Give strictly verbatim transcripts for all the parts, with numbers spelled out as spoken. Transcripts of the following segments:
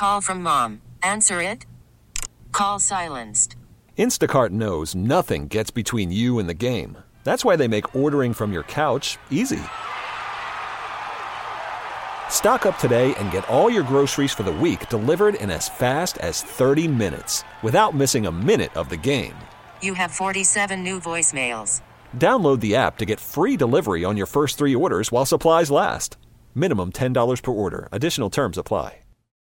Call from mom. Answer it. Call silenced. Instacart knows nothing gets between you and the game. That's why they make ordering from your couch easy. Stock up today and get all your groceries for the week delivered in as fast as thirty minutes without missing a minute of the game. You have forty-seven new voicemails. Download the app to get free delivery on your first three orders while supplies last. Minimum ten dollars per order. Additional terms apply.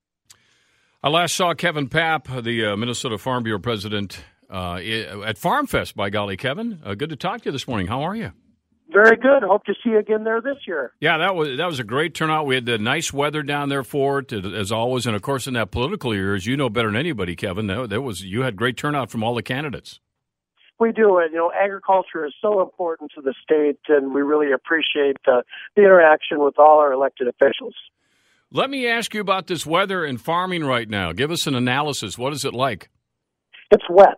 I last saw Kevin Papp, the uh, Minnesota Farm Bureau president, uh, at Farm Fest, by golly, Kevin. Uh, good to talk to you this morning. How are you? Very good. Hope to see you again there this year. Yeah, that was that was a great turnout. We had the nice weather down there for it, as always. And, of course, in that political year, as you know better than anybody, Kevin, there was you had great turnout from all the candidates. We do. And, you know, agriculture is so important to the state, and we really appreciate uh, the interaction with all our elected officials. Let me ask you about this weather and farming right now. Give us an analysis. What is it like? It's wet.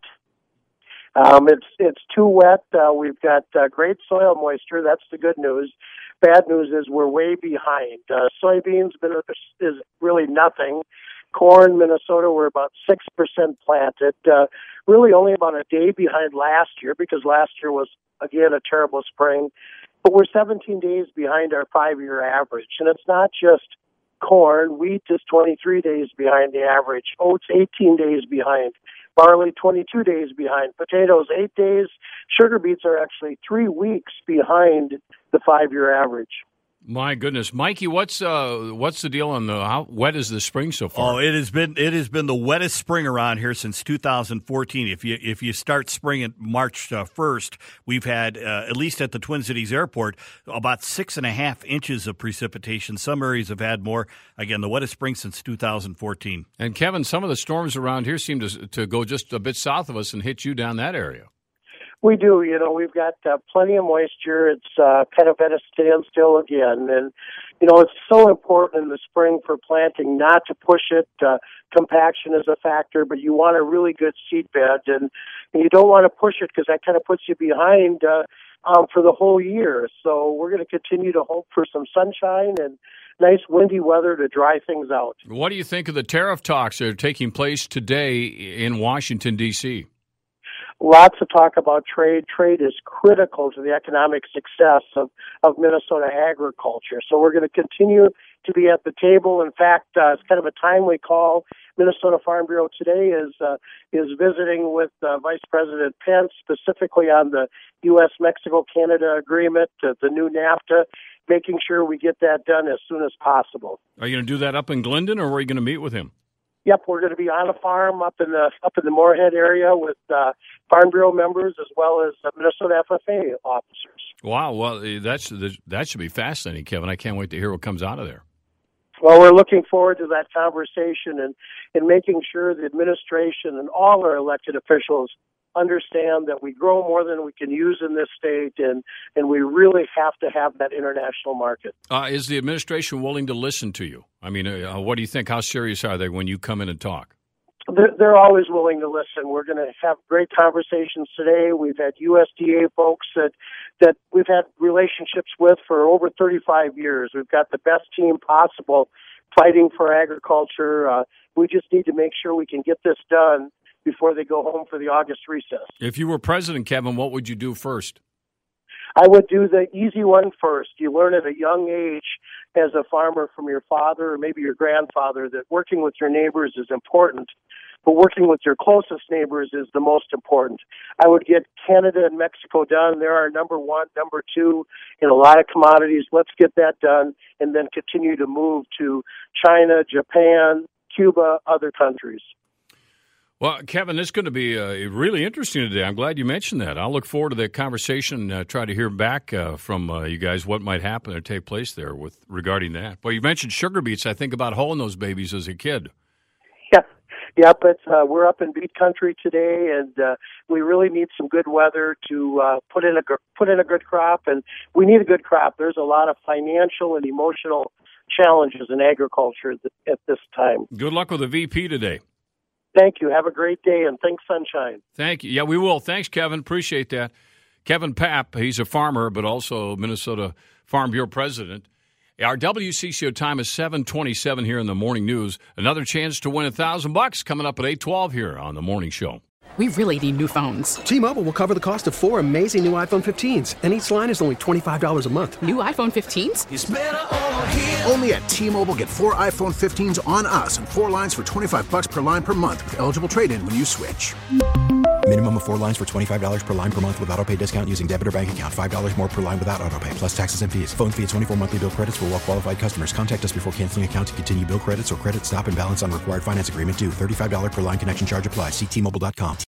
Um, it's it's too wet. Uh, we've got uh, great soil moisture. That's the good news. Bad news is we're way behind. Uh, soybeans is really nothing. Corn, Minnesota, we're about six percent planted. Uh, really only about a day behind last year because last year was, again, a terrible spring. But we're seventeen days behind our five-year average. And it's not just corn. Wheat is twenty-three days behind the average. Oats, eighteen days behind. Barley, twenty-two days behind. Potatoes, eight days. Sugar beets are actually three weeks behind the five-year average. My goodness, Mikey, what's uh, what's the deal on the how wet is the spring so far? Oh, it has been it has been the wettest spring around here since two thousand fourteen. If you if you start spring at March uh, first, we've had uh, at least at the Twin Cities Airport about six and a half inches of precipitation. Some areas have had more. Again, the wettest spring since two thousand fourteen. And Kevin, some of the storms around here seem to to go just a bit south of us and hit you down that area. We do. You know, we've got uh, plenty of moisture. It's uh, kind of at a standstill again. And, you know, it's so important in the spring for planting not to push it. Uh, compaction is a factor, but you want a really good seed bed. And, and you don't want to push it because that kind of puts you behind uh, um, for the whole year. So we're going to continue to hope for some sunshine and nice windy weather to dry things out. What do you think of the tariff talks that are taking place today in Washington, D C? Lots of talk about trade. Trade is critical to the economic success of, of Minnesota agriculture. So we're going to continue to be at the table. In fact, uh, it's kind of a timely call. Minnesota Farm Bureau today is uh, is visiting with uh, Vice President Pence specifically on the U S Mexico Canada agreement, uh, the new NAFTA, making sure we get that done as soon as possible. Are you going to do that up in Glendon, or are you going to meet with him? Yep, we're going to be on a farm up in the up in the Moorhead area with uh, Farm Bureau members as well as uh, Minnesota F F A officers. Wow, well, that's that should be fascinating, Kevin. I can't wait to hear what comes out of there. Well, we're looking forward to that conversation and, and making sure the administration and all our elected officials understand that we grow more than we can use in this state, and, and we really have to have that international market. Uh, is the administration willing to listen to you? I mean, uh, what do you think? How serious are they when you come in and talk? They're, they're always willing to listen. We're going to have great conversations today. We've had U S D A folks that, that we've had relationships with for over thirty-five years. We've got the best team possible fighting for agriculture. Uh, we just need to make sure we can get this done before they go home for the August recess. If you were president, Kevin, what would you do first? I would do the easy one first. You learn at a young age as a farmer from your father or maybe your grandfather that working with your neighbors is important, but working with your closest neighbors is the most important. I would get Canada and Mexico done. They're our number one, number two in a lot of commodities. Let's get that done and then continue to move to China, Japan, Cuba, other countries. Well, Kevin, this is going to be uh, really interesting today. I'm glad you mentioned that. I'll look forward to that conversation, uh, try to hear back uh, from uh, you guys what might happen or take place there with regarding that. Well, you mentioned sugar beets. I think about hoeing those babies as a kid. Yeah, yeah, but uh, we're up in beet country today, and uh, we really need some good weather to uh, put in a put in a good crop, and we need a good crop. There's a lot of financial and emotional challenges in agriculture at this time. Good luck with the V P today. Thank you. Have a great day, and thanks, sunshine. Thank you. Yeah, we will. Thanks, Kevin. Appreciate that. Kevin Papp, he's a farmer, but also Minnesota Farm Bureau president. Our W C C O time is seven twenty-seven here in the morning news. Another chance to win a thousand bucks coming up at eight twelve here on the morning show. We really need new phones. T-Mobile will cover the cost of four amazing new iPhone fifteens, and each line is only twenty-five dollars a month. New iPhone fifteens? It's better over here. Only at T-Mobile, get four iPhone fifteens on us and four lines for twenty-five bucks per line per month with eligible trade-in when you switch. Minimum of four lines for twenty-five dollars per line per month with autopay discount using debit or bank account. five dollars more per line without autopay, plus taxes and fees. Phone fee at twenty-four monthly bill credits for well-qualified customers. Contact us before canceling account to continue bill credits or credit stop and balance on required finance agreement due. thirty-five dollars per line connection charge applies. See T Mobile dot com.